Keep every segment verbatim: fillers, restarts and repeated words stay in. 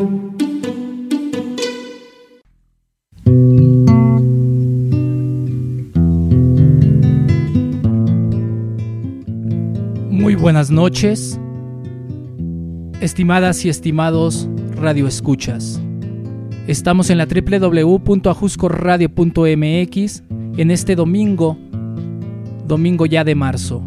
Muy buenas noches, estimadas y estimados radioescuchas. Estamos en la doble u doble u doble u punto ajusco radio punto eme equis en este domingo, domingo ya de marzo,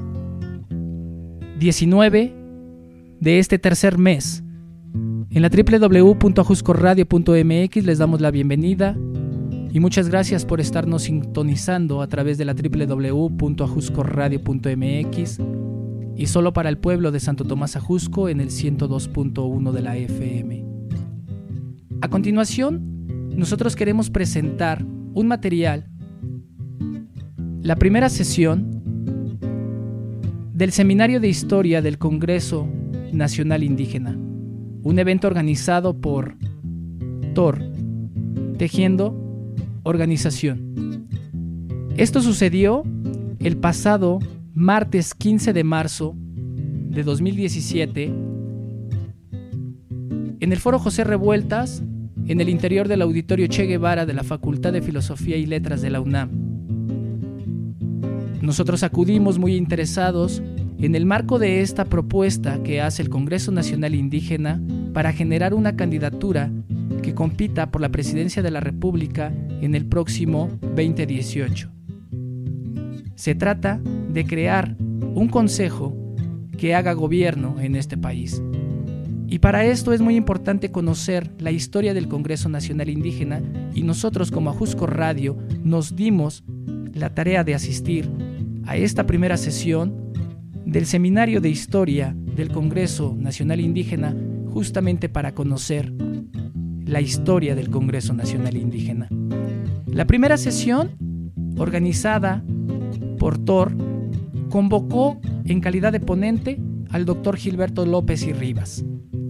diecinueve de este tercer mes. En la doble u doble u doble u punto ajusco radio punto eme equis les damos la bienvenida y muchas gracias por estarnos sintonizando a través de la doble u doble u doble u punto ajusco radio punto eme equis y solo para el pueblo de Santo Tomás Ajusco en el ciento dos punto uno de la efe eme. A continuación, nosotros queremos presentar un material, la primera sesión del Seminario de Historia del Congreso Nacional Indígena, un evento organizado por T O R, Tejiendo Organización. Esto sucedió el pasado martes quince de marzo de dos mil diecisiete en el Foro José Revueltas, en el interior del Auditorio Che Guevara de la Facultad de Filosofía y Letras de la UNAM. Nosotros acudimos muy interesados en el marco de esta propuesta que hace el Congreso Nacional Indígena para generar una candidatura que compita por la presidencia de la República en el próximo veinte dieciocho. Se trata de crear un consejo que haga gobierno en este país. Y para esto es muy importante conocer la historia del Congreso Nacional Indígena, y nosotros como Ajusco Radio nos dimos la tarea de asistir a esta primera sesión del Seminario de Historia del Congreso Nacional Indígena, justamente para conocer la historia del Congreso Nacional Indígena. La primera sesión, organizada por T O R, convocó en calidad de ponente al doctor Gilberto López y Rivas.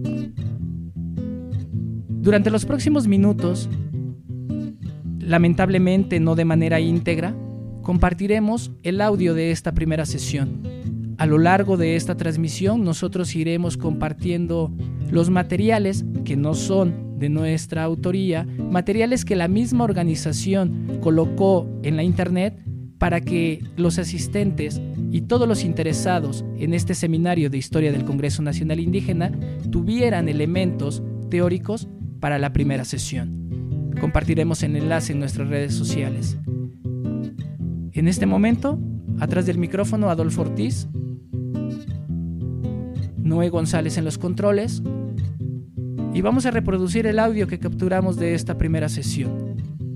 Durante los próximos minutos, lamentablemente no de manera íntegra, compartiremos el audio de esta primera sesión. A lo largo de esta transmisión, nosotros iremos compartiendo los materiales que no son de nuestra autoría, materiales que la misma organización colocó en la internet para que los asistentes y todos los interesados en este seminario de historia del Congreso Nacional Indígena tuvieran elementos teóricos para la primera sesión. Compartiremos el enlace en nuestras redes sociales. En este momento, atrás del micrófono, Adolfo Ortiz, Noé González en los controles, y vamos a reproducir el audio que capturamos de esta primera sesión.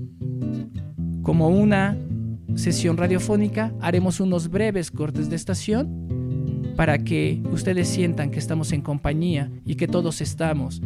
Como una sesión radiofónica, haremos unos breves cortes de estación para que ustedes sientan que estamos en compañía y que todos estamos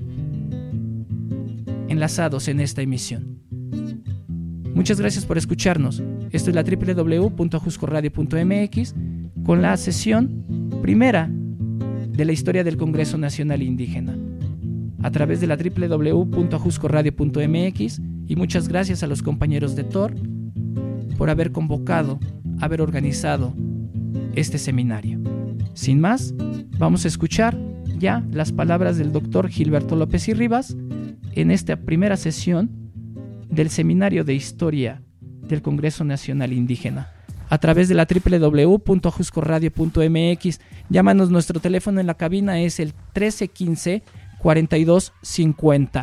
enlazados en esta emisión. Muchas gracias por escucharnos. Esto es la doble u doble u doble u punto ajusco radio punto eme equis con la sesión primera de la historia del Congreso Nacional Indígena a través de la doble u doble u doble u punto ajusco radio punto eme equis, y muchas gracias a los compañeros de T O R por haber convocado, haber organizado este seminario. Sin más, vamos a escuchar ya las palabras del doctor Gilberto López y Rivas en esta primera sesión del Seminario de Historia del Congreso Nacional Indígena a través de la doble u doble u doble u punto ajusco radio punto eme equis. Llámanos, nuestro teléfono en la cabina es el trece quince cuarenta y dos cincuenta.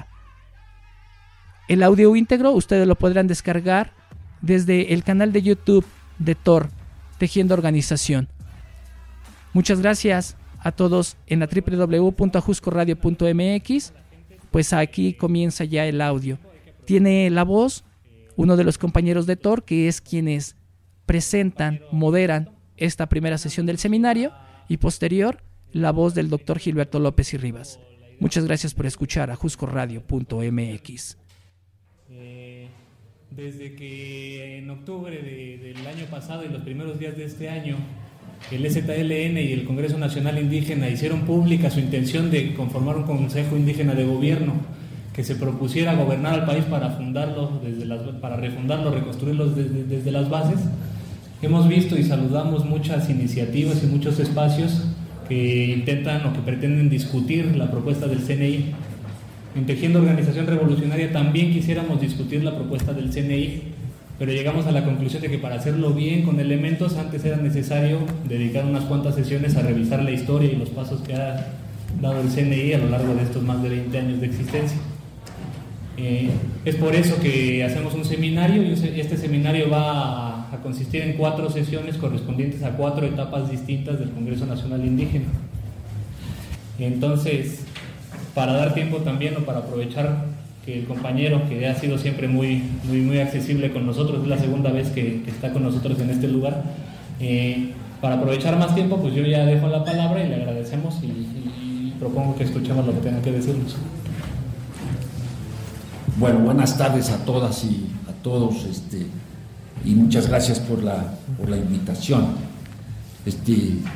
El audio íntegro ustedes lo podrán descargar desde el canal de YouTube de T O R, Tejiendo Organización. Muchas gracias a todos en la doble u doble u doble u punto ajusco radio punto eme equis. Pues aquí comienza ya el audio. Tiene la voz uno de los compañeros de T O R, que es quienes presentan, moderan esta primera sesión del seminario, y posterior la voz del doctor Gilberto López y Rivas. Muchas gracias por escuchar ajusco radio punto eme equis. Eh, desde que en octubre de, del año pasado y los primeros días de este año, el E Z L N y el Congreso Nacional Indígena hicieron pública su intención de conformar un Consejo Indígena de Gobierno que se propusiera gobernar al país para fundarlo, desde las, para refundarlo, reconstruirlo desde, desde las bases. Hemos visto y saludamos muchas iniciativas y muchos espacios que intentan o que pretenden discutir la propuesta del C N I. en Tejiendo Organización Revolucionaria también quisiéramos discutir la propuesta del C N I, pero llegamos a la conclusión de que para hacerlo bien con elementos antes era necesario dedicar unas cuantas sesiones a revisar la historia y los pasos que ha dado el C N I a lo largo de estos más de veinte años de existencia. Eh, es por eso que hacemos un seminario, y este seminario va a, a consistir en cuatro sesiones correspondientes a cuatro etapas distintas del Congreso Nacional Indígena. Entonces, para dar tiempo también o para aprovechar que el compañero, que ha sido siempre muy, muy, muy accesible con nosotros, es la segunda vez que, que está con nosotros en este lugar, eh, para aprovechar más tiempo, pues yo ya dejo la palabra y le agradecemos y, y, y propongo que escuchemos lo que tengan que decirnos. Bueno, buenas tardes a todas y a todos, este, y muchas gracias por la, por la invitación. Este,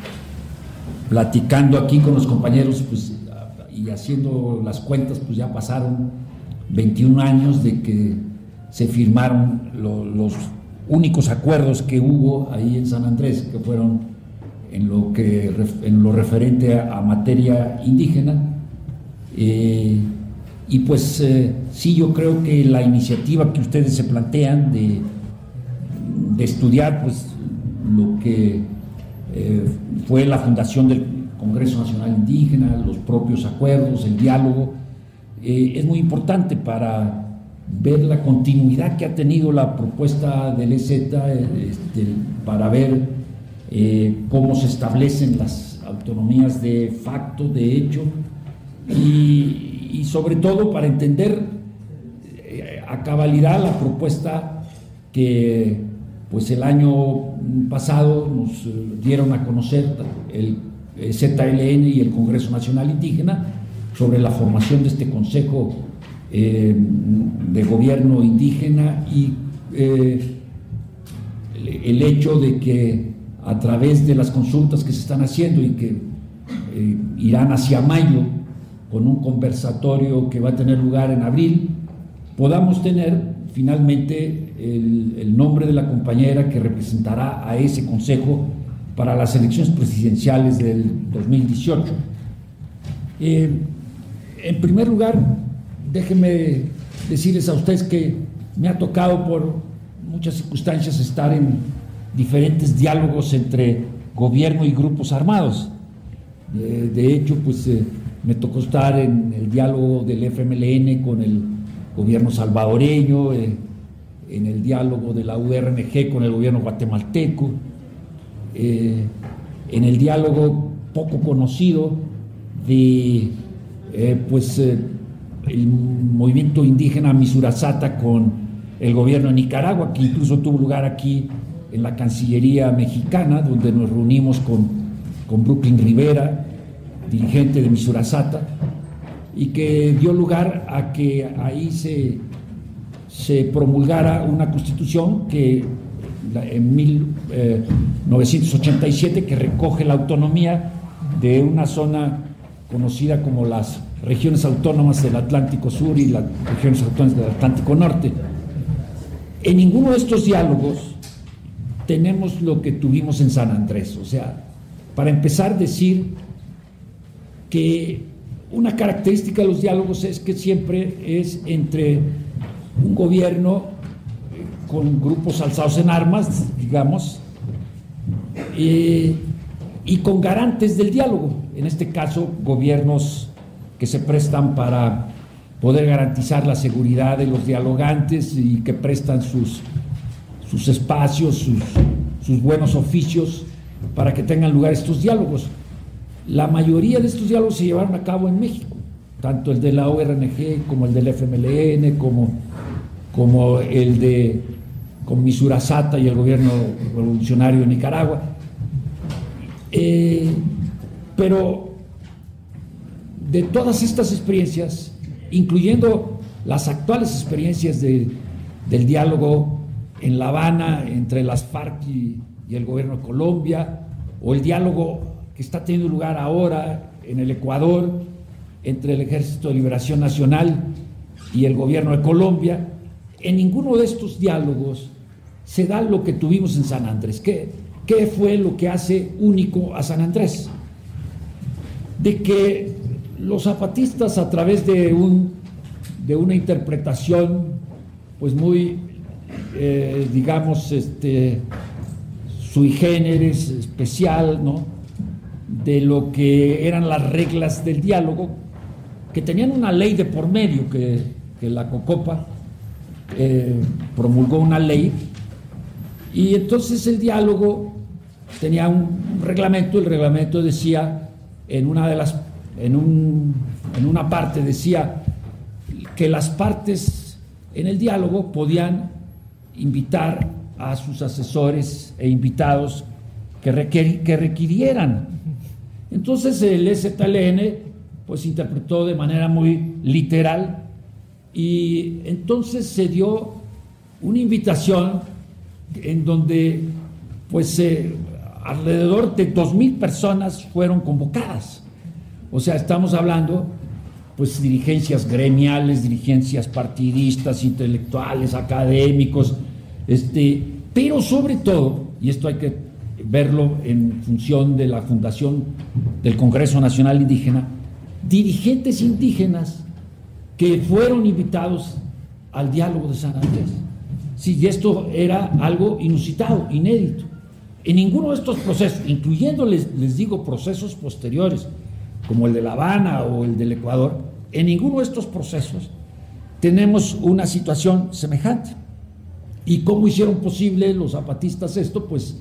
platicando aquí con los compañeros, pues, y haciendo las cuentas, pues ya pasaron veintiún años de que se firmaron lo, los únicos acuerdos que hubo ahí en San Andrés, que fueron en lo, que, en lo referente a, a materia indígena. Eh, y pues eh, sí, yo creo que la iniciativa que ustedes se plantean de, de estudiar pues lo que eh, fue la fundación del Congreso Nacional Indígena, los propios acuerdos, el diálogo, Eh, es muy importante para ver la continuidad que ha tenido la propuesta del E Z, este, para ver eh, cómo se establecen las autonomías de facto, de hecho, y, y sobre todo para entender eh, a cabalidad la propuesta que pues el año pasado nos dieron a conocer el Z L N y el Congreso Nacional Indígena, sobre la formación de este Consejo eh, de Gobierno Indígena y eh, el hecho de que a través de las consultas que se están haciendo y que eh, irán hacia mayo con un conversatorio que va a tener lugar en abril, podamos tener finalmente el, el nombre de la compañera que representará a ese Consejo para las elecciones presidenciales del dos mil dieciocho. Eh, En primer lugar, déjenme decirles a ustedes que me ha tocado por muchas circunstancias estar en diferentes diálogos entre gobierno y grupos armados. De, de hecho, pues eh, me tocó estar en el diálogo del F M L N con el gobierno salvadoreño, eh, en el diálogo de la U R N G con el gobierno guatemalteco, eh, en el diálogo poco conocido de Eh, pues eh, el movimiento indígena Misurasata con el gobierno de Nicaragua, que incluso tuvo lugar aquí en la Cancillería mexicana, donde nos reunimos con, con Brooklyn Rivera, dirigente de Misurasata, y que dio lugar a que ahí se, se promulgara una constitución que en mil novecientos ochenta y siete que recoge la autonomía de una zona conocida como las regiones autónomas del Atlántico Sur y las regiones autónomas del Atlántico Norte. En ninguno de estos diálogos tenemos lo que tuvimos en San Andrés. O sea, para empezar, decir que una característica de los diálogos es que siempre es entre un gobierno con grupos alzados en armas, digamos, eh, y con garantes del diálogo, en este caso gobiernos que se prestan para poder garantizar la seguridad de los dialogantes y que prestan sus, sus espacios, sus, sus buenos oficios para que tengan lugar estos diálogos. La mayoría de estos diálogos se llevaron a cabo en México, tanto el de la U R N G como el del F M L N, como, como el de con Misurasata y el gobierno revolucionario de Nicaragua. Eh, pero de todas estas experiencias, incluyendo las actuales experiencias de, del diálogo en La Habana entre las FARC y, y el gobierno de Colombia, o el diálogo que está teniendo lugar ahora en el Ecuador entre el Ejército de Liberación Nacional y el gobierno de Colombia, en ninguno de estos diálogos se da lo que tuvimos en San Andrés. ¿Qué, qué fue lo que hace único a San Andrés? De que los zapatistas, a través de un de una interpretación pues muy, eh, digamos, este, sui generis, especial, ¿no?, de lo que eran las reglas del diálogo, que tenían una ley de por medio, que, que la COCOPA eh, promulgó una ley, y entonces el diálogo tenía un reglamento. El reglamento decía, en una de las, en, un, en una parte decía que las partes en el diálogo podían invitar a sus asesores e invitados que, requer, que requirieran. Entonces el E Z L N pues interpretó de manera muy literal, y entonces se dio una invitación en donde pues eh, alrededor de dos mil personas fueron convocadas. O sea, estamos hablando pues dirigencias gremiales, dirigencias partidistas, intelectuales, académicos, este, pero sobre todo, y esto hay que verlo en función de la fundación del Congreso Nacional Indígena, dirigentes indígenas que fueron invitados al diálogo de San Andrés. Sí, y esto era algo inusitado, inédito. En ninguno de estos procesos, incluyendo, les, les digo, procesos posteriores, como el de La Habana o el del Ecuador, en ninguno de estos procesos tenemos una situación semejante. ¿Y cómo hicieron posible los zapatistas esto? Pues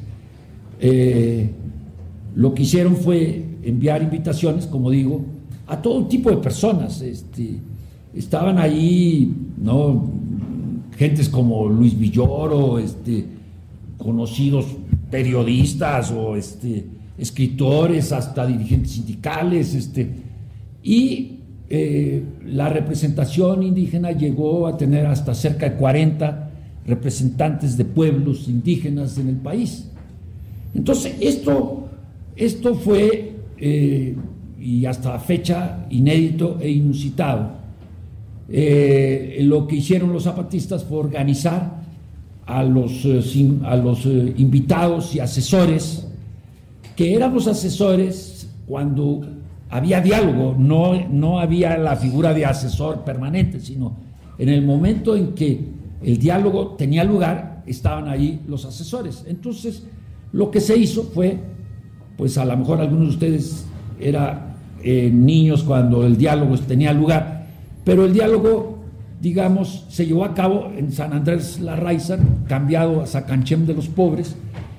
eh, lo que hicieron fue enviar invitaciones, como digo, a todo tipo de personas. Este, estaban ahí, ¿no?, gentes como Luis Villoro, este, conocidos periodistas o este, escritores, hasta dirigentes sindicales, este, y eh, la representación indígena llegó a tener hasta cerca de cuarenta representantes de pueblos indígenas en el país. Entonces, esto, esto fue, eh, y hasta la fecha, inédito e inusitado. Eh, lo que hicieron los zapatistas fue organizar a los, eh, sin, a los eh, invitados y asesores, que eran los asesores cuando había diálogo, no, no había la figura de asesor permanente, sino en el momento en que el diálogo tenía lugar, estaban ahí los asesores. Entonces, lo que se hizo fue, pues a lo mejor algunos de ustedes eran eh, niños cuando el diálogo tenía lugar, pero el diálogo, digamos, se llevó a cabo en San Andrés Larraíza, cambiado a Sacanchem de los Pobres,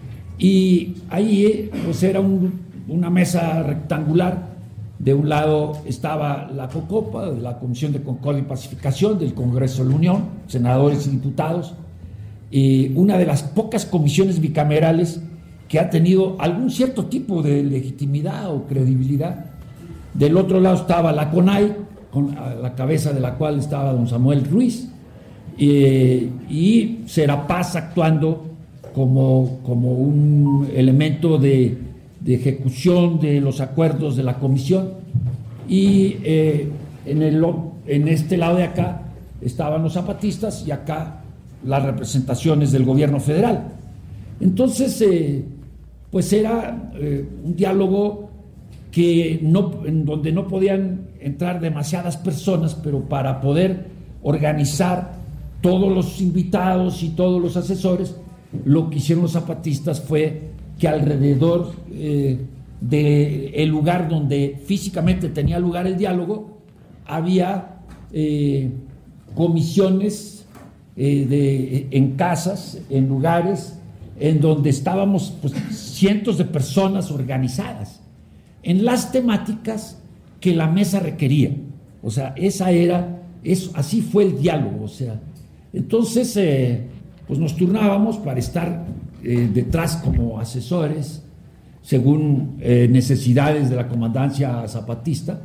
y ahí pues era un, una mesa rectangular. De un lado estaba la COCOPA, la Comisión de Concordia y Pacificación del Congreso de la Unión, senadores y diputados, y una de las pocas comisiones bicamerales que ha tenido algún cierto tipo de legitimidad o credibilidad. Del otro lado estaba la CONAI, con a la cabeza de la cual estaba don Samuel Ruiz, eh, y Serapaz actuando como, como un elemento de, de ejecución de los acuerdos de la comisión, y eh, en, el, en este lado de acá estaban los zapatistas y acá las representaciones del gobierno federal. Entonces, eh, pues era eh, un diálogo que no, en donde no podían entrar demasiadas personas, pero para poder organizar todos los invitados y todos los asesores, lo que hicieron los zapatistas fue que alrededor eh, del lugar donde físicamente tenía lugar el diálogo, había eh, comisiones eh, de, en casas, en lugares en donde estábamos pues, cientos de personas organizadas en las temáticas que la mesa requería. O sea, esa era, eso, así fue el diálogo. O sea, entonces, eh, pues nos turnábamos para estar eh, detrás como asesores, según eh, necesidades de la comandancia zapatista.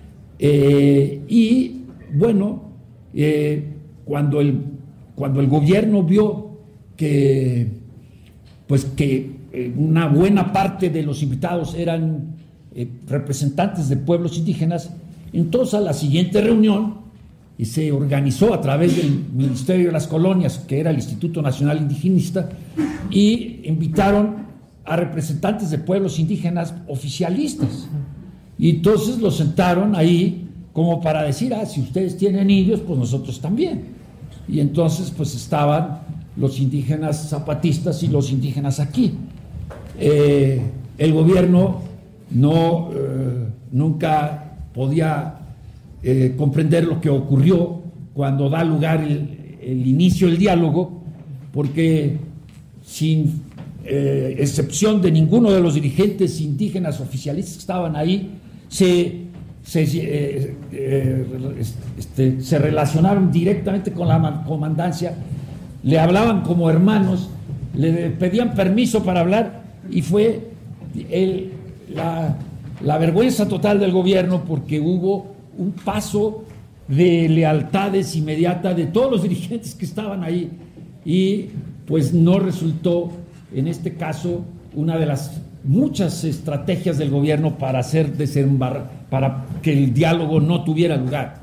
Eh, y bueno, eh, cuando, el, cuando el gobierno vio que, pues que eh, una buena parte de los invitados eran Eh, representantes de pueblos indígenas, entonces a la siguiente reunión y se organizó a través del Ministerio de las Colonias, que era el Instituto Nacional Indigenista, y invitaron a representantes de pueblos indígenas oficialistas, y entonces los sentaron ahí como para decir, ah, si ustedes tienen indios, pues nosotros también. Y entonces pues estaban los indígenas zapatistas y los indígenas aquí. Eh, el gobierno no, eh, nunca podía eh, comprender lo que ocurrió cuando da lugar el, el inicio del diálogo, porque sin eh, excepción de ninguno de los dirigentes indígenas oficialistas que estaban ahí, se, se, eh, eh, este, se relacionaron directamente con la comandancia, le hablaban como hermanos, le pedían permiso para hablar, y fue el, la, la vergüenza total del gobierno, porque hubo un paso de lealtades inmediata de todos los dirigentes que estaban ahí, y pues no resultó en este caso una de las muchas estrategias del gobierno para hacer desembarrar, para que el diálogo no tuviera lugar.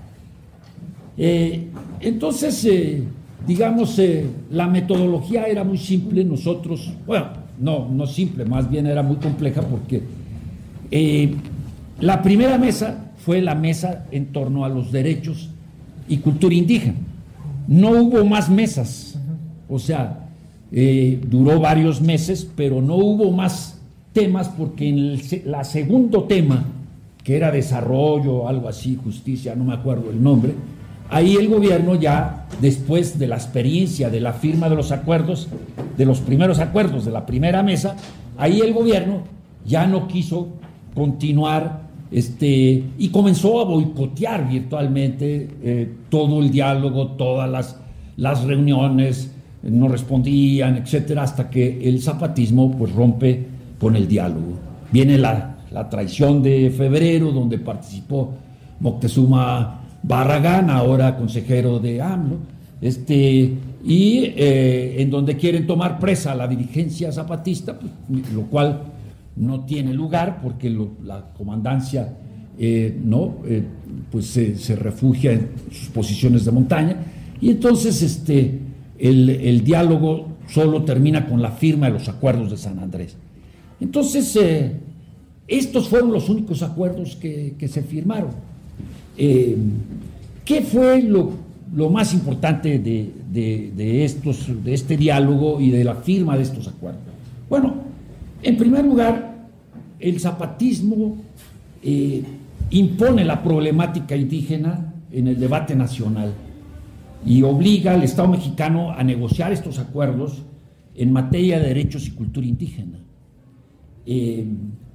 Eh, entonces, eh, digamos, eh, la metodología era muy simple. Nosotros, bueno, no, no simple, más bien era muy compleja, porque eh, la primera mesa fue la mesa en torno a los derechos y cultura indígena. No hubo más mesas, o sea, eh, duró varios meses, pero no hubo más temas, porque en el la segundo tema, que era desarrollo, algo así, justicia, no me acuerdo el nombre, ahí el gobierno ya, después de la experiencia de la firma de los acuerdos, de los primeros acuerdos de la primera mesa, ahí el gobierno ya no quiso continuar este, y comenzó a boicotear virtualmente eh, todo el diálogo, todas las, las reuniones, no respondían, etcétera, hasta que el zapatismo pues rompe con el diálogo. Viene la, la traición de febrero, donde participó Moctezuma Barragán, ahora consejero de AMLO, este, y eh, en donde quieren tomar presa a la dirigencia zapatista, pues, lo cual no tiene lugar, porque lo, la comandancia eh, no, eh, pues se, se refugia en sus posiciones de montaña, y entonces este, el, el diálogo solo termina con la firma de los acuerdos de San Andrés. Entonces, eh, estos fueron los únicos acuerdos que, que se firmaron. Eh, ¿Qué fue lo, lo más importante de, de, de, estos, de este diálogo y de la firma de estos acuerdos? Bueno, en primer lugar, el zapatismo eh, impone la problemática indígena en el debate nacional y obliga al Estado mexicano a negociar estos acuerdos en materia de derechos y cultura indígena, eh,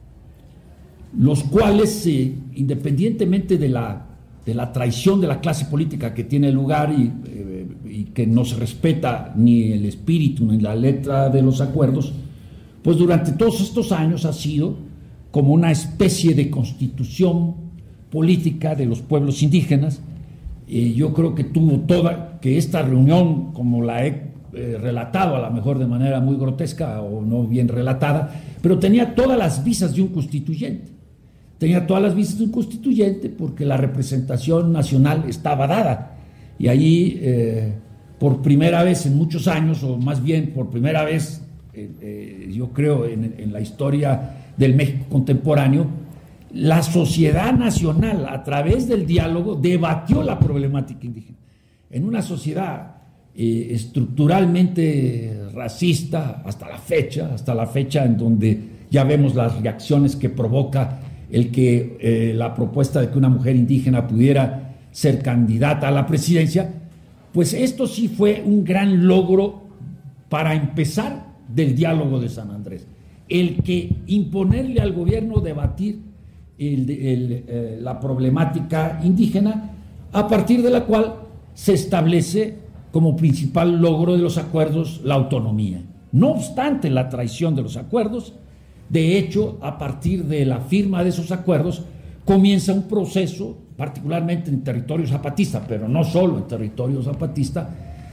los cuales, eh, independientemente de la de la traición de la clase política que tiene lugar y, eh, y que no se respeta ni el espíritu ni la letra de los acuerdos, pues durante todos estos años ha sido como una especie de constitución política de los pueblos indígenas. Eh, yo creo que tuvo toda, que esta reunión, como la he eh, relatado, a lo mejor de manera muy grotesca o no bien relatada, pero tenía todas las visas de un constituyente. Tenía todas las visas de un constituyente, porque la representación nacional estaba dada. Y allí, eh, por primera vez en muchos años, o más bien por primera vez, eh, eh, yo creo, en, en la historia del México contemporáneo, la sociedad nacional, a través del diálogo, debatió la problemática indígena. En una sociedad eh, estructuralmente racista, hasta la fecha, hasta la fecha en donde ya vemos las reacciones que provoca el que eh, la propuesta de que una mujer indígena pudiera ser candidata a la presidencia, pues esto sí fue un gran logro para empezar del diálogo de San Andrés. El que imponerle al gobierno debatir el, el, eh, la problemática indígena, a partir de la cual se establece como principal logro de los acuerdos la autonomía. No obstante la traición de los acuerdos, de hecho, a partir de la firma de esos acuerdos, comienza un proceso, particularmente en territorio zapatista, pero no solo en territorio zapatista,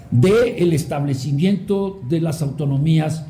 del establecimiento de las autonomías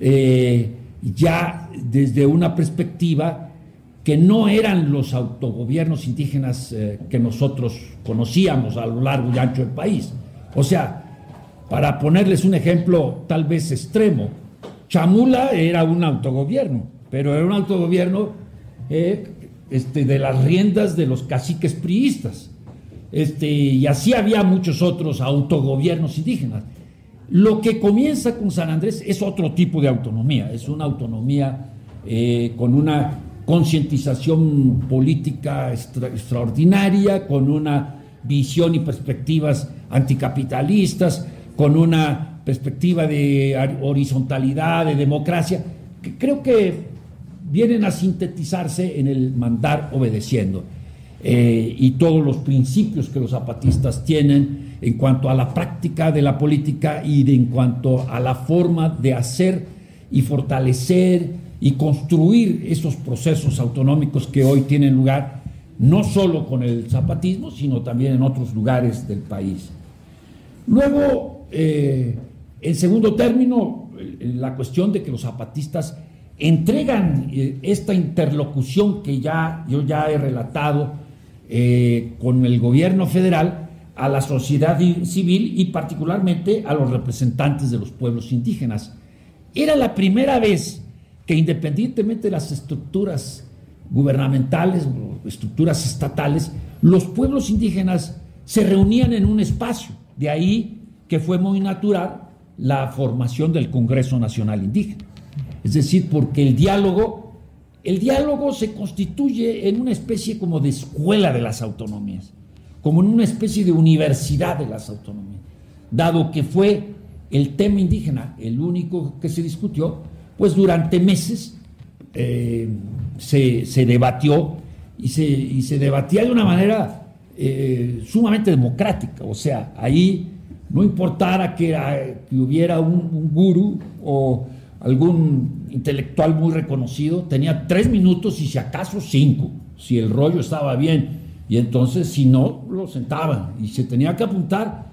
eh, ya desde una perspectiva que no eran los autogobiernos indígenas eh, que nosotros conocíamos a lo largo y ancho del país. O sea, para ponerles un ejemplo tal vez extremo, Chamula era un autogobierno, pero era un autogobierno eh, este, de las riendas de los caciques priistas. Este, y así había muchos otros autogobiernos indígenas. Lo que comienza con San Andrés es otro tipo de autonomía, es una autonomía eh, con una concientización política extra, extraordinaria, con una visión y perspectivas anticapitalistas, con una perspectiva de horizontalidad, de democracia, que creo que vienen a sintetizarse en el mandar obedeciendo. Eh, y todos los principios que los zapatistas tienen en cuanto a la práctica de la política y de, en cuanto a la forma de hacer y fortalecer y construir esos procesos autonómicos que hoy tienen lugar no solo con el zapatismo, sino también en otros lugares del país. Luego, eh, en segundo término, la cuestión de que los zapatistas entregan eh, esta interlocución que ya, yo ya he relatado eh, con el gobierno federal a la sociedad civil y particularmente a los representantes de los pueblos indígenas. Era la primera vez que, independientemente de las estructuras gubernamentales, estructuras estatales, los pueblos indígenas se reunían en un espacio. De ahí que fue muy natural la formación del Congreso Nacional Indígena. Es decir, porque el diálogo, el diálogo se constituye en una especie como de escuela de las autonomías, como en una especie de universidad de las autonomías, dado que fue el tema indígena el único que se discutió, pues durante meses eh, se, se debatió y se, y se debatía de una manera eh, sumamente democrática. O sea, ahí no importara que, que hubiera un, un gurú o algún intelectual muy reconocido, tenía tres minutos y si acaso cinco, si el rollo estaba bien, y entonces si no, lo sentaban y se tenía que apuntar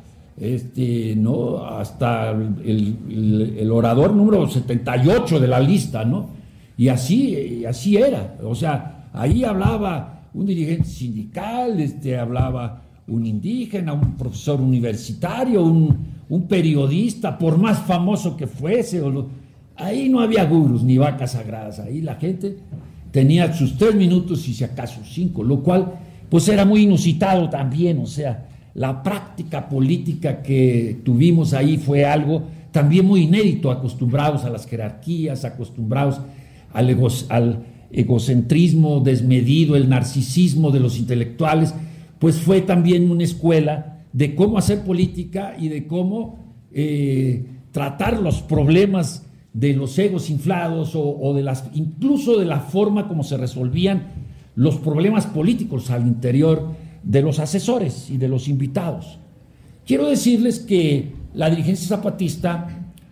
este, ¿no? hasta el, el, el orador número setenta y ocho de la lista, ¿no? Y así, así era. O sea, ahí hablaba un dirigente sindical, este, hablaba un indígena, un profesor universitario, un, un periodista, por más famoso que fuese. O lo, ahí no había gurús ni vacas sagradas. Ahí la gente tenía sus tres minutos y si acaso cinco, lo cual pues era muy inusitado también. O sea, la práctica política que tuvimos ahí fue algo también muy inédito, acostumbrados a las jerarquías, acostumbrados al, ego, al egocentrismo desmedido, el narcisismo de los intelectuales, pues fue también una escuela de cómo hacer política y de cómo eh, tratar los problemas de los egos inflados o, o de las, incluso de la forma como se resolvían los problemas políticos al interior de los asesores y de los invitados. Quiero decirles que la dirigencia zapatista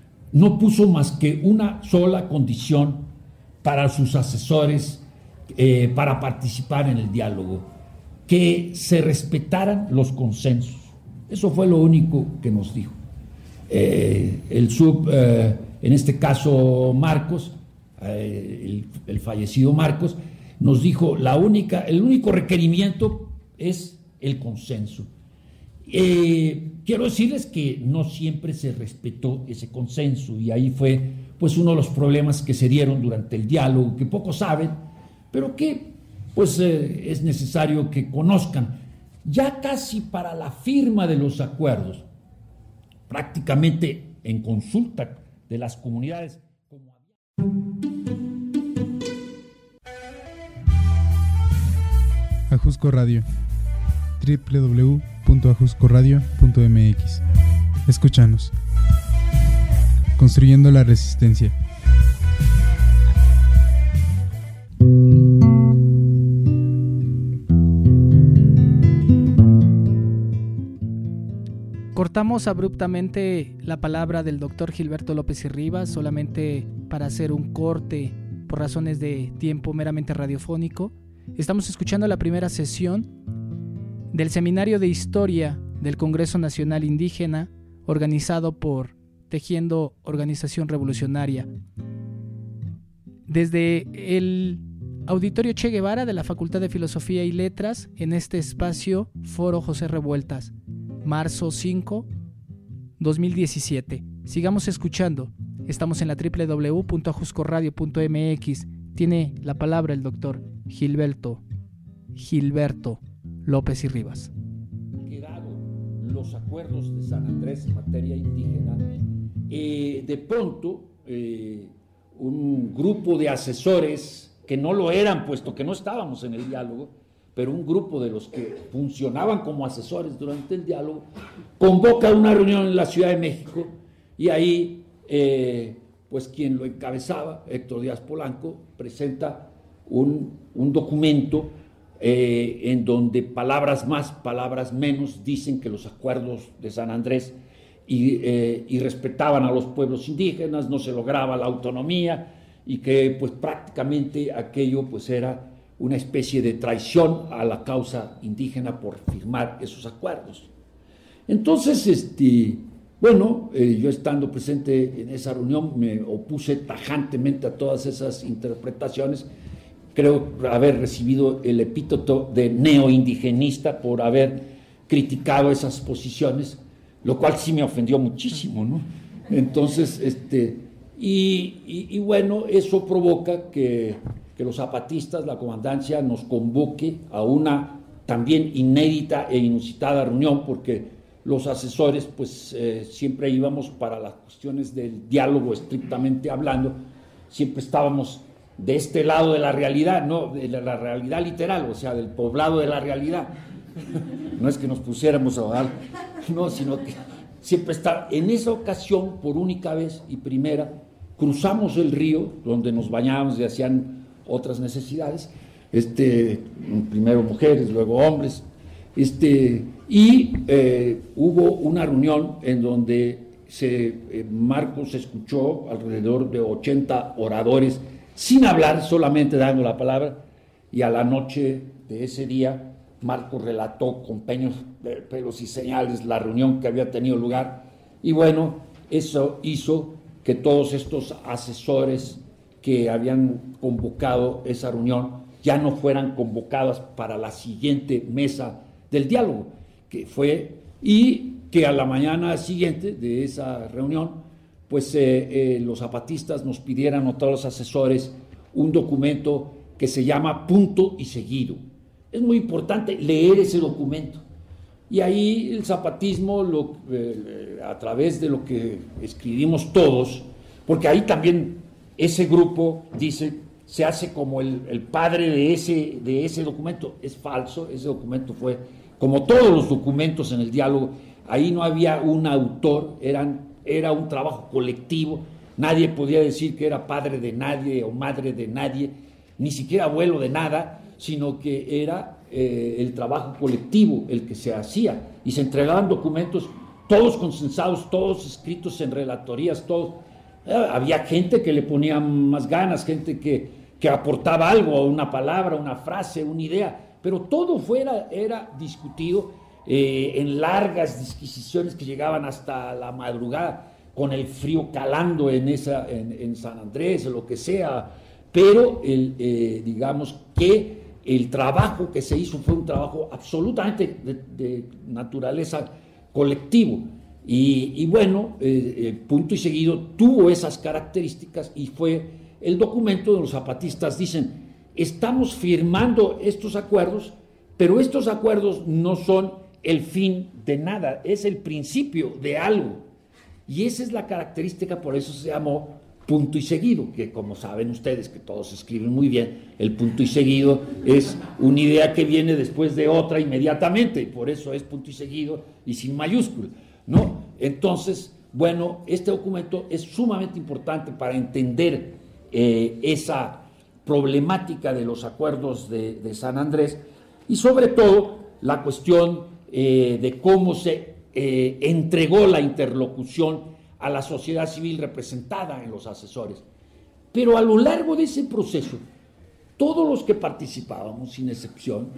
no puso más que una sola condición para sus asesores eh, para participar en el diálogo: que se respetaran los consensos. Eso fue lo único que nos dijo. Eh, el sub, eh, en este caso Marcos, eh, el, el fallecido Marcos, nos dijo, la única, el único requerimiento es el consenso. Eh, quiero decirles que no siempre se respetó ese consenso y ahí fue pues uno de los problemas que se dieron durante el diálogo, que pocos saben, pero que pues eh, es necesario que conozcan. Ya casi para la firma de los acuerdos, prácticamente en consulta de las comunidades. Como Ajusco Radio, doble u doble u doble u punto ajusco radio punto m x. Escúchanos. Construyendo la resistencia. Cortamos abruptamente la palabra del doctor Gilberto López y Rivas solamente para hacer un corte por razones de tiempo meramente radiofónico. Estamos escuchando la primera sesión del Seminario de Historia del Congreso Nacional Indígena, organizado por Tejiendo Organización Revolucionaria. Desde el Auditorio Che Guevara de la Facultad de Filosofía y Letras, en este espacio, Foro José Revueltas, marzo cinco, dos mil diecisiete. Sigamos escuchando. Estamos en la doble u doble u doble u punto ajusco radio punto m x. Tiene la palabra el doctor Gilberto Gilberto López y Rivas. Quedado los acuerdos de San Andrés en materia indígena, eh, de pronto eh, un grupo de asesores que no lo eran, puesto que no estábamos en el diálogo, pero un grupo de los que funcionaban como asesores durante el diálogo, convoca una reunión en la Ciudad de México, y ahí, eh, pues quien lo encabezaba, Héctor Díaz Polanco, presenta un, un documento eh, en donde palabras más, palabras menos, dicen que los acuerdos de San Andrés y, eh, y respetaban a los pueblos indígenas, no se lograba la autonomía, y que pues prácticamente aquello pues era una especie de traición a la causa indígena por firmar esos acuerdos. Entonces, este, bueno, eh, yo estando presente en esa reunión me opuse tajantemente a todas esas interpretaciones. Creo haber recibido el epíteto de neoindigenista por haber criticado esas posiciones, lo cual sí me ofendió muchísimo, ¿no? Entonces, este, y, y, y bueno, eso provoca que que los zapatistas, la comandancia, nos convoque a una también inédita e inusitada reunión, porque los asesores pues eh, siempre íbamos para las cuestiones del diálogo estrictamente hablando, siempre estábamos de este lado de la realidad, no de la, la realidad literal, o sea, del poblado de la realidad. No es que nos pusiéramos a hablar, no, sino que siempre está. En esa ocasión, por única vez y primera, cruzamos el río donde nos bañábamos y hacían otras necesidades, este, primero mujeres, luego hombres, este, y eh, hubo una reunión en donde se, eh, Marcos escuchó alrededor de ochenta oradores, sin hablar, solamente dando la palabra, y a la noche de ese día, Marcos relató con peños, pelos y señales la reunión que había tenido lugar, y bueno, eso hizo que todos estos asesores que habían convocado esa reunión ya no fueran convocadas para la siguiente mesa del diálogo, que fue, y que a la mañana siguiente de esa reunión, pues eh, eh, los zapatistas nos pidieran a todos los asesores un documento que se llama Punto y Seguido. Es muy importante leer ese documento. Y ahí el zapatismo, lo, eh, a través de lo que escribimos todos, porque ahí también ese grupo dice, se hace como el, el padre de ese, de ese documento. Es falso, ese documento fue, como todos los documentos en el diálogo, ahí no había un autor, eran, era un trabajo colectivo, nadie podía decir que era padre de nadie o madre de nadie, ni siquiera abuelo de nada, sino que era eh, el trabajo colectivo el que se hacía, y se entregaban documentos, todos consensados, todos escritos en relatorías, todos. Había gente que le ponía más ganas, gente que, que aportaba algo, una palabra, una frase, una idea, pero todo fuera, era discutido eh, en largas disquisiciones que llegaban hasta la madrugada, con el frío calando en, esa, en, en San Andrés, o lo que sea, pero el, eh, digamos que el trabajo que se hizo fue un trabajo absolutamente de, de naturaleza colectivo. Y, y bueno, eh, eh, Punto y Seguido tuvo esas características, y fue el documento de los zapatistas. Dicen, estamos firmando estos acuerdos, pero estos acuerdos no son el fin de nada, es el principio de algo. Y esa es la característica, por eso se llamó Punto y Seguido, que como saben ustedes, que todos escriben muy bien, el punto y seguido es una idea que viene después de otra inmediatamente, y por eso es punto y seguido y sin mayúscula, ¿no? Entonces, bueno, este documento es sumamente importante para entender eh, esa problemática de los acuerdos de, de San Andrés, y sobre todo la cuestión eh, de cómo se eh, entregó la interlocución a la sociedad civil representada en los asesores. Pero a lo largo de ese proceso, todos los que participábamos, sin excepción,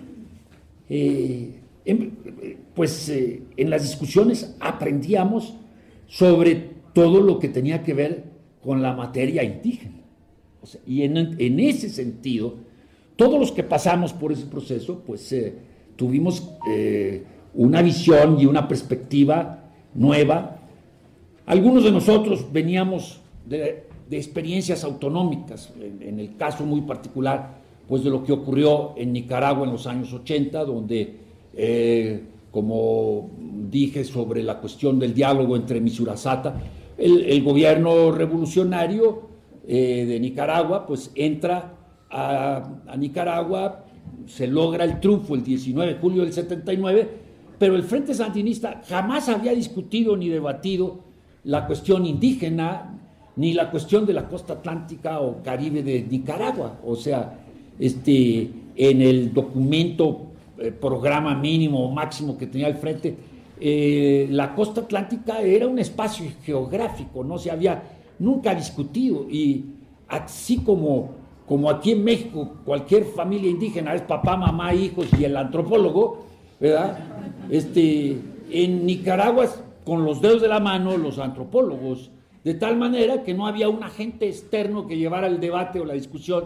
eh, en, pues eh, en las discusiones aprendíamos sobre todo lo que tenía que ver con la materia indígena. O sea, y en, en ese sentido, todos los que pasamos por ese proceso, pues eh, tuvimos eh, una visión y una perspectiva nueva. Algunos de nosotros veníamos de, de experiencias autonómicas, en, en el caso muy particular, pues de lo que ocurrió en Nicaragua en los años ochenta, donde, eh, como dije sobre la cuestión del diálogo entre Misurasata, el, el gobierno revolucionario eh, de Nicaragua, pues entra a, a Nicaragua, se logra el triunfo el diecinueve de julio del setenta y nueve, pero el Frente Sandinista jamás había discutido ni debatido la cuestión indígena, ni la cuestión de la costa atlántica o caribe de Nicaragua. O sea, este, en el documento, eh, programa mínimo o máximo que tenía el Frente, eh, la costa atlántica era un espacio geográfico, no se había nunca discutido, y así como, como aquí en México cualquier familia indígena es papá, mamá, hijos y el antropólogo, ¿verdad? Este, en Nicaragua, con los dedos de la mano, los antropólogos, de tal manera que no había un agente externo que llevara el debate o la discusión.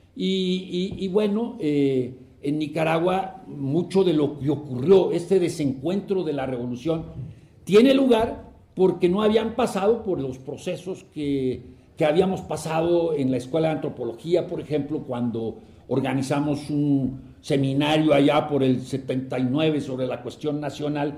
Y, y, y bueno, eh, en Nicaragua mucho de lo que ocurrió, este desencuentro de la revolución, tiene lugar porque no habían pasado por los procesos que, que habíamos pasado en la Escuela de Antropología, por ejemplo, cuando organizamos un seminario allá por el setenta y nueve sobre la cuestión nacional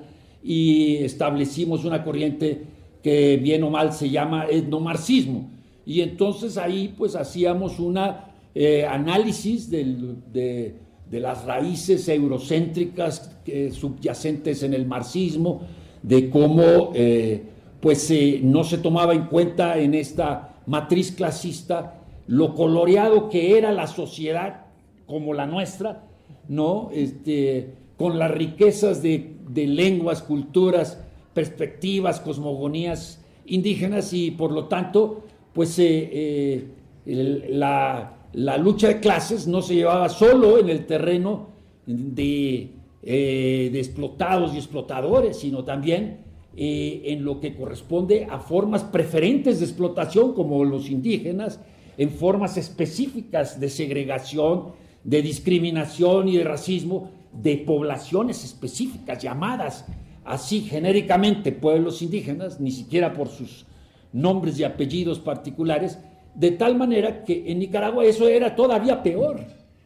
y establecimos una corriente que bien o mal se llama etnomarxismo, y entonces ahí pues hacíamos un eh, análisis del, de, de las raíces eurocéntricas eh, subyacentes en el marxismo, de cómo eh, pues eh, no se tomaba en cuenta en esta matriz clasista lo coloreado que era la sociedad como la nuestra, ¿no? Este, con las riquezas de, de lenguas, culturas, perspectivas, cosmogonías indígenas, y por lo tanto, pues eh, eh, el, la, la lucha de clases no se llevaba solo en el terreno de, eh, de explotados y explotadores, sino también eh, en lo que corresponde a formas preferentes de explotación, como los indígenas, en formas específicas de segregación, de discriminación y de racismo de poblaciones específicas llamadas así genéricamente pueblos indígenas, ni siquiera por sus nombres y apellidos particulares, de tal manera que en Nicaragua eso era todavía peor.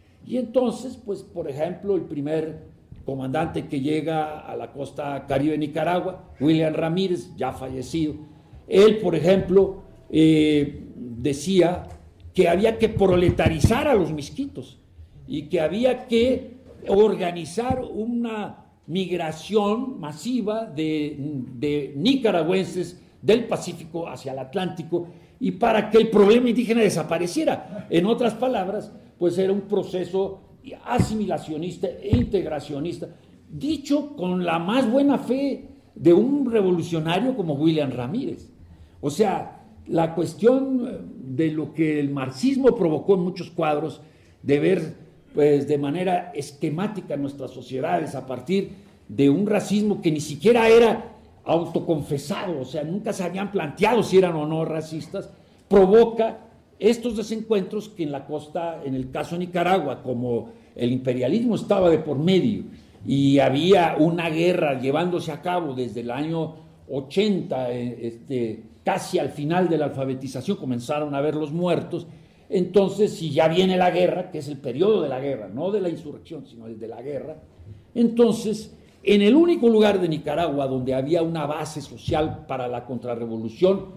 Y entonces, pues, por ejemplo, el primer comandante que llega a la costa caribe de Nicaragua, William Ramírez, ya fallecido, él, por ejemplo, eh, decía que había que proletarizar a los misquitos y que había que organizar una migración masiva de, de nicaragüenses del Pacífico hacia el Atlántico, y para que el problema indígena desapareciera. En otras palabras, pues era un proceso asimilacionista e integracionista, dicho con la más buena fe de un revolucionario como William Ramírez. O sea, la cuestión de lo que el marxismo provocó en muchos cuadros, de ver pues de manera esquemática nuestras sociedades a partir de un racismo que ni siquiera era autoconfesado, o sea, nunca se habían planteado si eran o no racistas, provoca estos desencuentros que en la costa, en el caso de Nicaragua, como el imperialismo estaba de por medio y había una guerra llevándose a cabo desde el año ochenta, este, casi al final de la alfabetización comenzaron a ver los muertos. Entonces, si ya viene la guerra, que es el periodo de la guerra, no de la insurrección, sino el de la guerra, entonces, en el único lugar de Nicaragua donde había una base social para la contrarrevolución,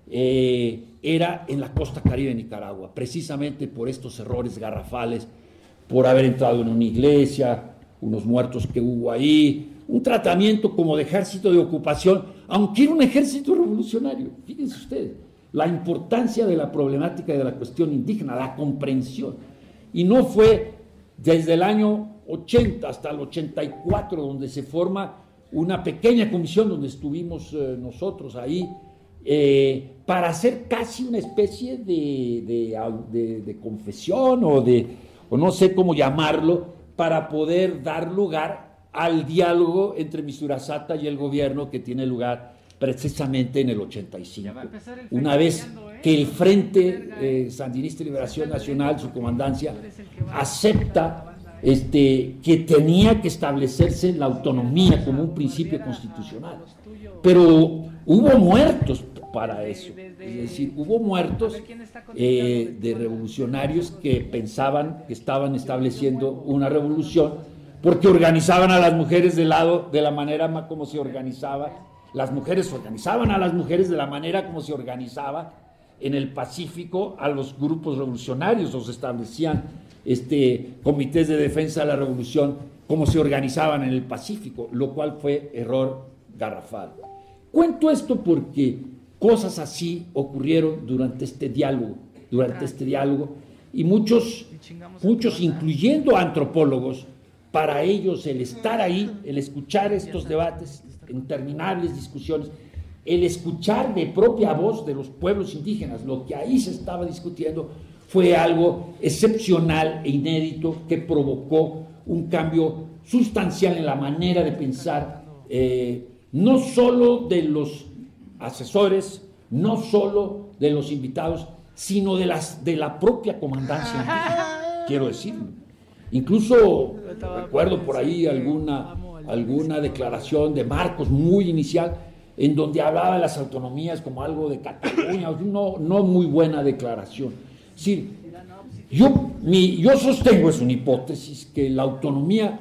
eh, era en la costa caribe de Nicaragua, precisamente por estos errores garrafales, por haber entrado en una iglesia, unos muertos que hubo ahí, un tratamiento como de ejército de ocupación, aunque era un ejército revolucionario, fíjense ustedes. La importancia de la problemática de la cuestión indígena, la comprensión. Y no fue desde el año ochenta hasta el ochenta y cuatro donde se forma una pequeña comisión donde estuvimos eh, nosotros ahí eh, para hacer casi una especie de, de, de, de confesión o, de, o no sé cómo llamarlo, para poder dar lugar al diálogo entre Misurasata y el gobierno que tiene lugar precisamente en el ochenta y cinco, una vez que el Frente eh, Sandinista de Liberación Nacional, su comandancia, acepta este, que tenía que establecerse la autonomía como un principio constitucional. Pero hubo muertos para eso, es decir, hubo muertos eh, de revolucionarios que pensaban que estaban estableciendo una revolución porque organizaban a las mujeres del lado de la manera como se organizaba, las mujeres organizaban a las mujeres de la manera como se organizaba en el Pacífico a los grupos revolucionarios, o se establecían este, comités de defensa de la revolución como se organizaban en el Pacífico, lo cual fue error garrafal. Cuento esto porque cosas así ocurrieron durante este diálogo, durante este diálogo, y muchos, muchos, incluyendo antropólogos, para ellos el estar ahí, el escuchar estos debates, interminables discusiones, el escuchar de propia voz de los pueblos indígenas, lo que ahí se estaba discutiendo, fue algo excepcional e inédito que provocó un cambio sustancial en la manera de pensar, eh, no solo de los asesores, no solo de los invitados, sino de, las, de la propia comandancia indígena, quiero decirlo. Incluso recuerdo por ahí alguna, alguna declaración de Marcos muy inicial, en donde hablaba de las autonomías como algo de Cataluña, no, no muy buena declaración. Sí, yo, mi, yo sostengo, es una hipótesis, que la autonomía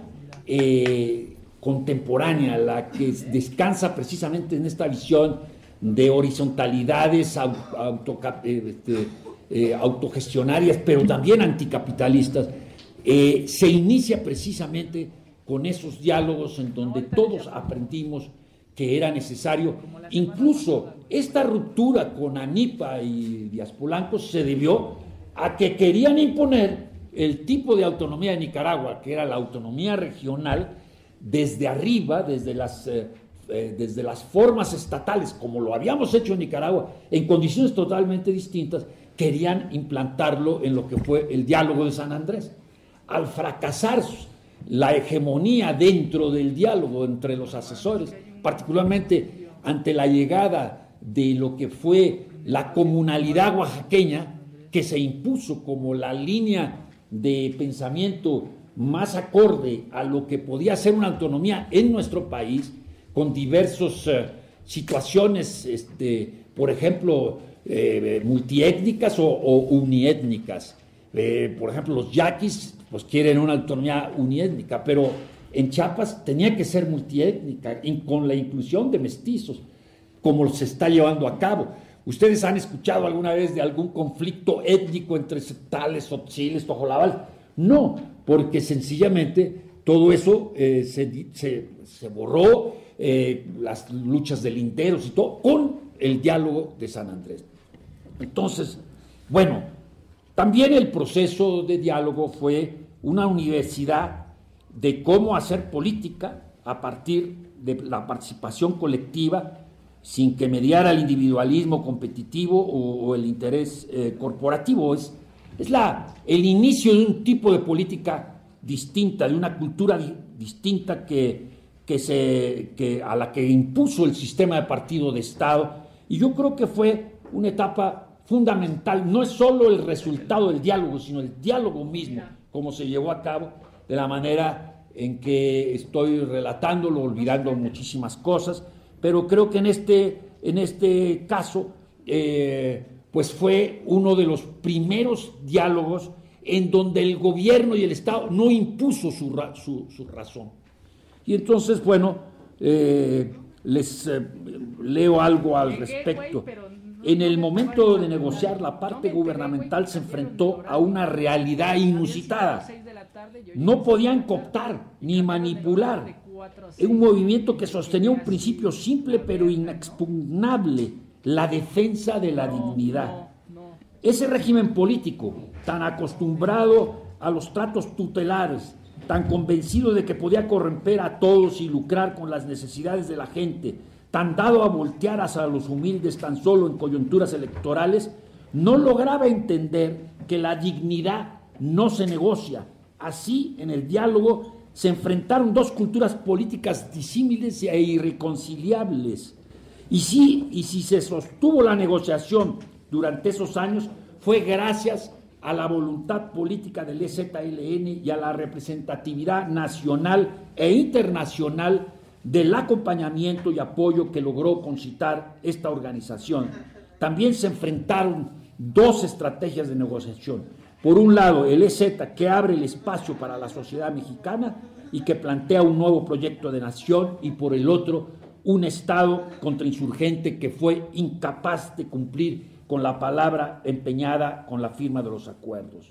eh, contemporánea, la que descansa precisamente en esta visión de horizontalidades auto, este, eh, autogestionarias, pero también anticapitalistas, eh, se inicia precisamente con esos diálogos en donde todos aprendimos que era necesario. Incluso esta ruptura con Anipa y Díaz Polanco se debió a que querían imponer el tipo de autonomía de Nicaragua, que era la autonomía regional, desde arriba, desde las, eh, eh, desde las formas estatales, como lo habíamos hecho en Nicaragua, en condiciones totalmente distintas, querían implantarlo en lo que fue el diálogo de San Andrés. Al fracasar la hegemonía dentro del diálogo entre los asesores, particularmente ante la llegada de lo que fue la comunalidad oaxaqueña, que se impuso como la línea de pensamiento más acorde a lo que podía ser una autonomía en nuestro país, con diversas uh, situaciones, este, por ejemplo, eh, multiétnicas o, o uniétnicas. Eh, por ejemplo, los yaquis pues, quieren una autonomía uniétnica, pero en Chiapas tenía que ser multiétnica, con la inclusión de mestizos, como se está llevando a cabo. ¿Ustedes han escuchado alguna vez de algún conflicto étnico entre tales, tzotziles, tojolabal? No, porque sencillamente todo eso eh, se, se, se borró, eh, las luchas de linderos y todo, con el diálogo de San Andrés. Entonces, bueno, también el proceso de diálogo fue una universidad de cómo hacer política a partir de la participación colectiva, sin que mediara el individualismo competitivo o, o el interés eh, corporativo. Es, es la, el inicio de un tipo de política distinta, de una cultura di, distinta que, que se, que, a la que impuso el sistema de partido de Estado, y yo creo que fue una etapa fundamental. No es solo el resultado del diálogo, sino el diálogo mismo, como se llevó a cabo, de la manera en que estoy relatándolo, olvidando muchísimas cosas, pero creo que en este, en este caso, eh, pues fue uno de los primeros diálogos en donde el gobierno y el Estado no impuso su, su, su razón. Y entonces, bueno, eh, les eh, leo algo al respecto. En el momento de negociar, la parte gubernamental se enfrentó a una realidad inusitada. No podían cooptar ni manipular un movimiento que sostenía un principio simple pero inexpugnable, la defensa de la dignidad. Ese régimen político, tan acostumbrado a los tratos tutelares, tan convencido de que podía corromper a todos y lucrar con las necesidades de la gente, tan dado a voltear hacia los humildes tan solo en coyunturas electorales, no lograba entender que la dignidad no se negocia. Así, en el diálogo, se enfrentaron dos culturas políticas disímiles e irreconciliables. Y si, y si se sostuvo la negociación durante esos años, fue gracias a la voluntad política del E Z L N y a la representatividad nacional e internacional del acompañamiento y apoyo que logró concitar esta organización. También se enfrentaron dos estrategias de negociación. Por un lado, el E Z, que abre el espacio para la sociedad mexicana y que plantea un nuevo proyecto de nación, y por el otro, un Estado contrainsurgente que fue incapaz de cumplir con la palabra empeñada con la firma de los acuerdos.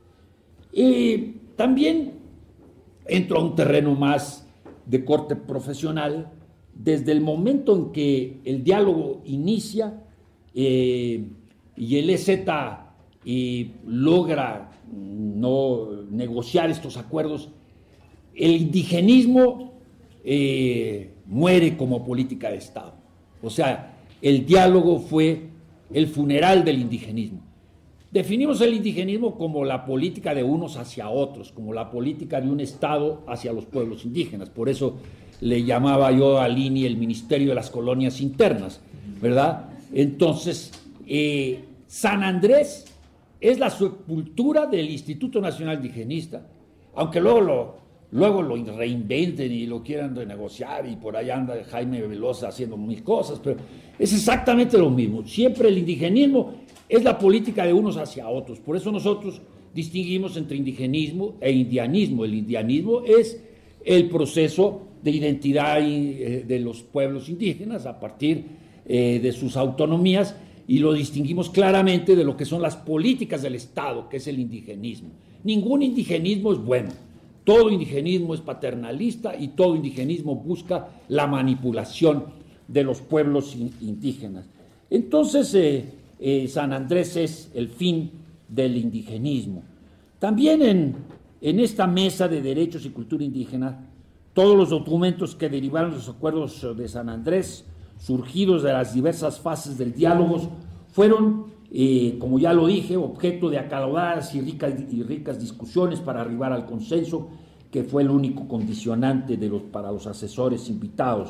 Y también entró a un terreno más de corte profesional. Desde el momento en que el diálogo inicia eh, y el E Z eh, logra no negociar estos acuerdos, el indigenismo eh, muere como política de Estado. O sea, el diálogo fue el funeral del indigenismo. Definimos el indigenismo como la política de unos hacia otros, como la política de un Estado hacia los pueblos indígenas. Por eso le llamaba yo al I N I el Ministerio de las Colonias Internas, ¿verdad? Entonces, eh, San Andrés es la sepultura del Instituto Nacional Indigenista, aunque luego lo, luego lo reinventen y lo quieran renegociar, y por ahí anda Jaime Velosa haciendo mil cosas, pero es exactamente lo mismo. Siempre el indigenismo es la política de unos hacia otros. Por eso nosotros distinguimos entre indigenismo e indianismo. El indianismo es el proceso de identidad de los pueblos indígenas a partir eh, de sus autonomías, y lo distinguimos claramente de lo que son las políticas del Estado, que es el indigenismo. Ningún indigenismo es bueno. Todo indigenismo es paternalista y todo indigenismo busca la manipulación de los pueblos indígenas. Entonces, eh, eh, San Andrés es el fin del indigenismo. También en, en esta mesa de derechos y cultura indígena, todos los documentos que derivaron de los acuerdos de San Andrés, surgidos de las diversas fases del diálogo, fueron, eh, como ya lo dije, objeto de acaloradas y ricas, y ricas discusiones para arribar al consenso, que fue el único condicionante de los, para los asesores invitados.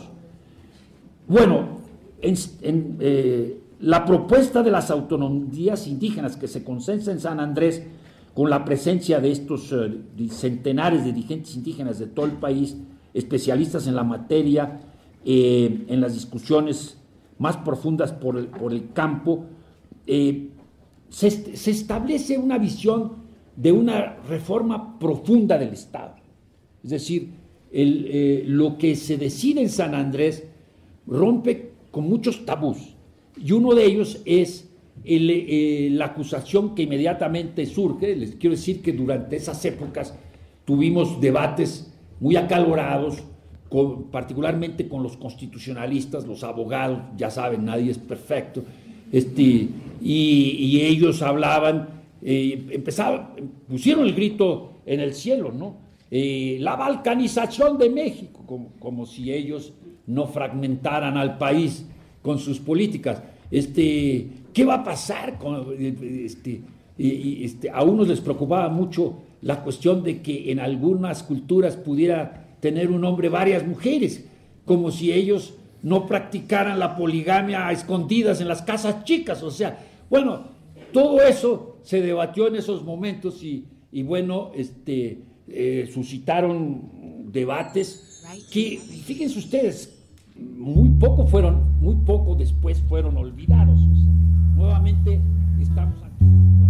Bueno, en, en, eh, la propuesta de las autonomías indígenas que se consensa en San Andrés, con la presencia de estos eh, centenares de dirigentes indígenas de todo el país, especialistas en la materia, eh, en las discusiones más profundas por el, por el campo, eh, se, se establece una visión de una reforma profunda del Estado. Es decir, el, eh, lo que se decide en San Andrés rompe con muchos tabús, y uno de ellos es el, eh, la acusación que inmediatamente surge. Les quiero decir que durante esas épocas tuvimos debates muy acalorados, con, particularmente con los constitucionalistas, los abogados, ya saben, nadie es perfecto, este, y, y ellos hablaban, eh, empezaban, pusieron el grito en el cielo, ¿no? Eh, la balcanización de México, como, como si ellos no fragmentaran al país con sus políticas. Este, ¿qué va a pasar con este, este, a unos les preocupaba mucho la cuestión de que en algunas culturas pudiera tener un hombre varias mujeres, como si ellos no practicaran la poligamia a escondidas en las casas chicas? O sea, bueno, todo eso se debatió en esos momentos, y, y bueno, este, eh, suscitaron debates que, fíjense ustedes, muy poco fueron, muy poco después fueron olvidados. O sea, nuevamente estamos aquí.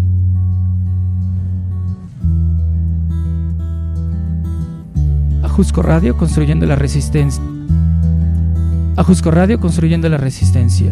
Ajusco Radio, construyendo la resistencia. Ajusco Radio, construyendo la resistencia.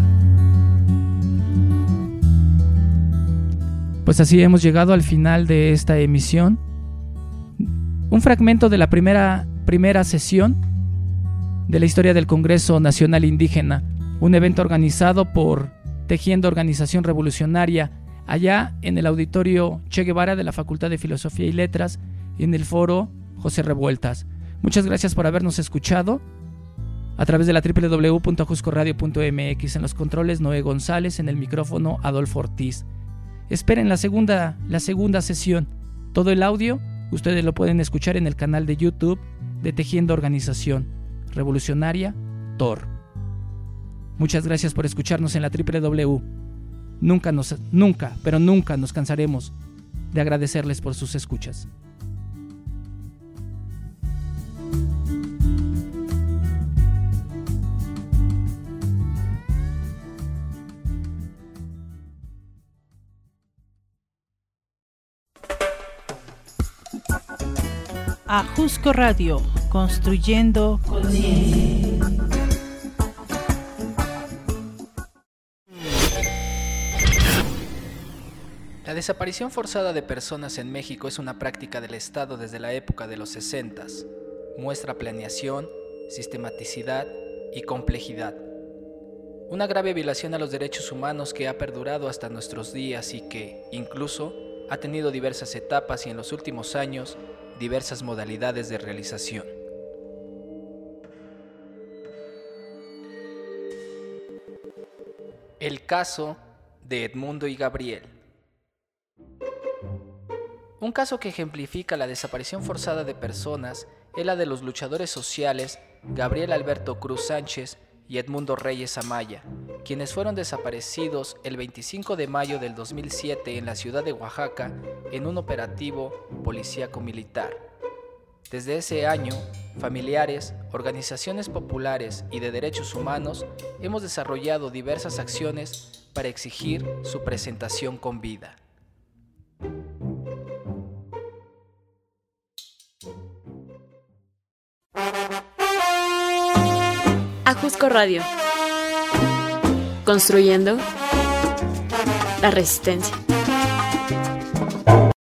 Pues así hemos llegado al final de esta emisión. Un fragmento de la primera, primera sesión de la historia del Congreso Nacional Indígena, un evento organizado por Tejiendo Organización Revolucionaria, allá en el Auditorio Che Guevara de la Facultad de Filosofía y Letras, y en el Foro José Revueltas. Muchas gracias por habernos escuchado a través de la doble u doble u doble u punto ajusco radio punto m x. En los controles, Noé González; en el micrófono, Adolfo Ortiz. Esperen la segunda, la segunda sesión. Todo el audio ustedes lo pueden escuchar en el canal de YouTube de Tejiendo Organización Revolucionaria, T O R. Muchas gracias por escucharnos en la doble u doble u doble u. Nunca nos, nunca, pero nunca nos cansaremos de agradecerles por sus escuchas. Ajusco Radio, construyendo conciencia. La desaparición forzada de personas en México es una práctica del Estado desde la época de los sesentas. Muestra planeación, sistematicidad y complejidad. Una grave violación a los derechos humanos que ha perdurado hasta nuestros días y que, incluso, ha tenido diversas etapas y en los últimos años, diversas modalidades de realización. El caso de Edmundo y Gabriel. Un caso que ejemplifica la desaparición forzada de personas es la de los luchadores sociales Gabriel Alberto Cruz Sánchez y Edmundo Reyes Amaya, quienes fueron desaparecidos el veinticinco de mayo del dos mil siete en la ciudad de Oaxaca en un operativo policíaco militar. Desde ese año, familiares, organizaciones populares y de derechos humanos hemos desarrollado diversas acciones para exigir su presentación con vida. Ajusco Radio, construyendo la resistencia.